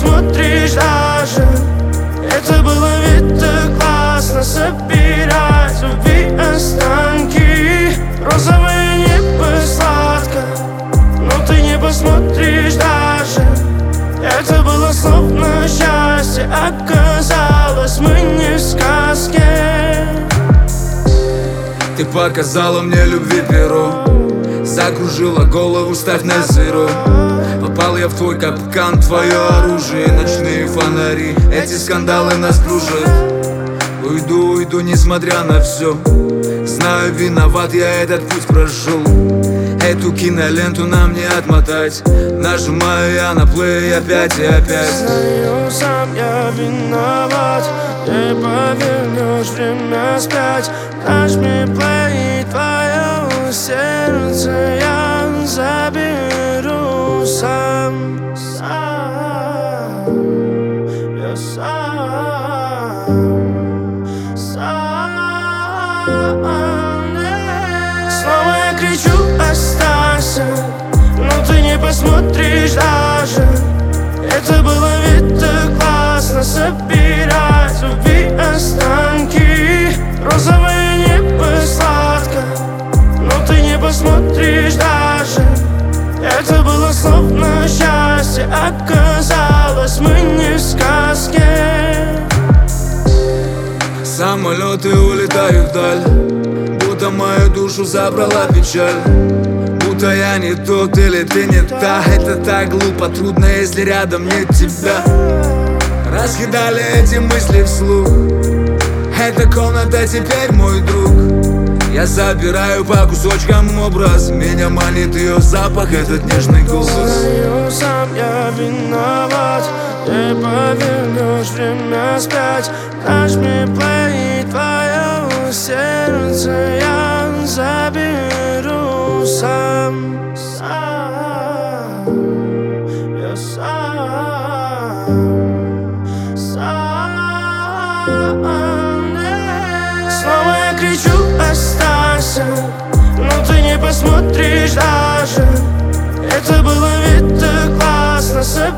посмотришь даже. Это было ведь так классно, собирать любви останки. Розовое небо сладко, но ты не посмотришь даже. Это было словно счастье, оказалось мы не в сказке. Ты показала мне любви перо, закружила голову, ставь на зеро. Попал я в твой капкан, твое оружие, ночные фонари, эти скандалы нас кружат. Уйду, несмотря на все. Знаю, виноват, я этот путь прошел. Эту киноленту нам не отмотать. Нажимаю я на плей опять и опять. Знаю, сам я виноват. Не повернешь время спять. Нажми плей, твое сердце я заберу сам. Я сам. Снова я кричу, останься, но ты не посмотришь даже. Это было ведь так классно, собирать любви останки. Розовое небо сладко, но ты не посмотришь даже. Это было словно счастье, оказалось мы не в сказке. Самолеты улетают вдаль, будто мою душу забрала печаль. Будто я не тот или ты не та. Это так глупо, трудно, если рядом нет тебя. Раскидали эти мысли вслух. Эта комната теперь мой друг. Я забираю по кусочкам образ. Меня манит ее запах, этот нежный голос. Знаю, сам я виноват. Не повернешь время спять. Нажми плей, твое сердце я заберу сам. Я сам. Снова я кричу, останься, но ты не посмотришь даже. Это было ведь так классно,